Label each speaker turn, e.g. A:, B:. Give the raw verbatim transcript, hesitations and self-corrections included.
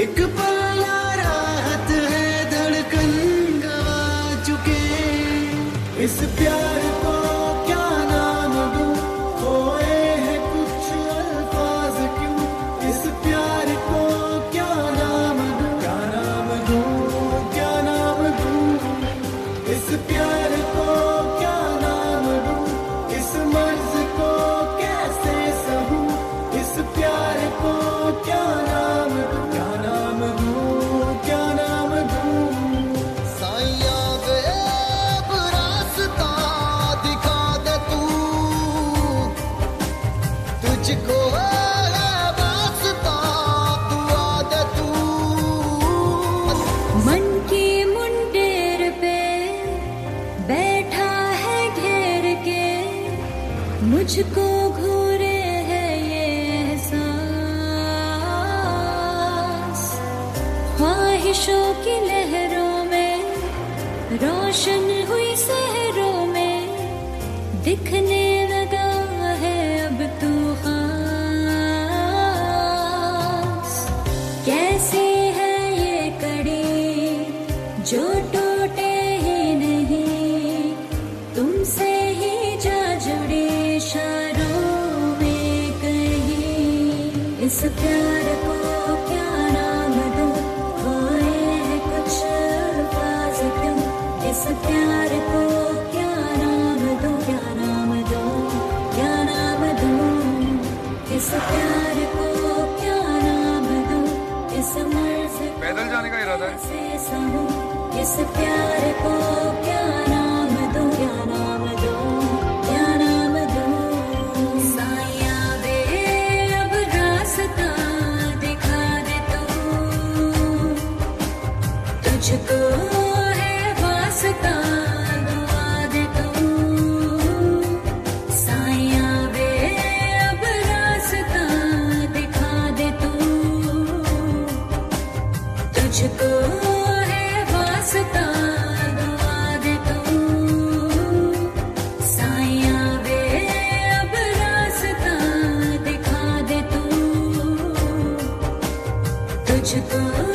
A: एक पल्ला राहत है, धड़कन गवा चुके। इस प्यार को क्या नाम दूं, खोए हैं कुछ अल्फाज क्यों। इस प्यार को क्या नाम दूं, क्या नाम दूं, क्या नाम दूं। इस प्यार को क्या नाम दूं, इस मर्ज को कैसे सहूं। इस प्यार को क्या नाम दूं, क्या नाम दूं, क्या नाम दूं।
B: साइया वे अब रास्ता दिखा दे तू, तुझको है वास्ता दुआ दे तू।
C: मन के मुंडेर पे बैठा है घेर के, मुझको घूरे है ये एहसास। ख्वाहिशों की लहरों में रोशन हुई शहरों में, दिखने लगा है अब तू खास। कैसी है ये कड़ी जो टूटे ही नहीं, तुमसे ही जा जुड़ी इशारों में कहीं। इस प्यार को क्या नाम दूं, खोए हैं कुछ अल्फाज क्यों। इस प्यार को क्या नाम दूं, क्या नाम दूं, क्या नाम दूं। इस प्यार को क्या नाम दूं, इस मर्ज को
D: पैदल जाने का इरादा है?
C: कैसे सहूं। इस प्यार को क्या नाम दूं, क्या नाम दूं, क्या नाम दूं। साया वे अब रास्ता दिखा दे तू, तुझको है वास्ता दुआ दे तू। साया वे अब रास्ता दिखा दे तू, तुझको है वास्ता दुआ दे तू। साया वे अब रास्ता दिखा दे तू, तुझको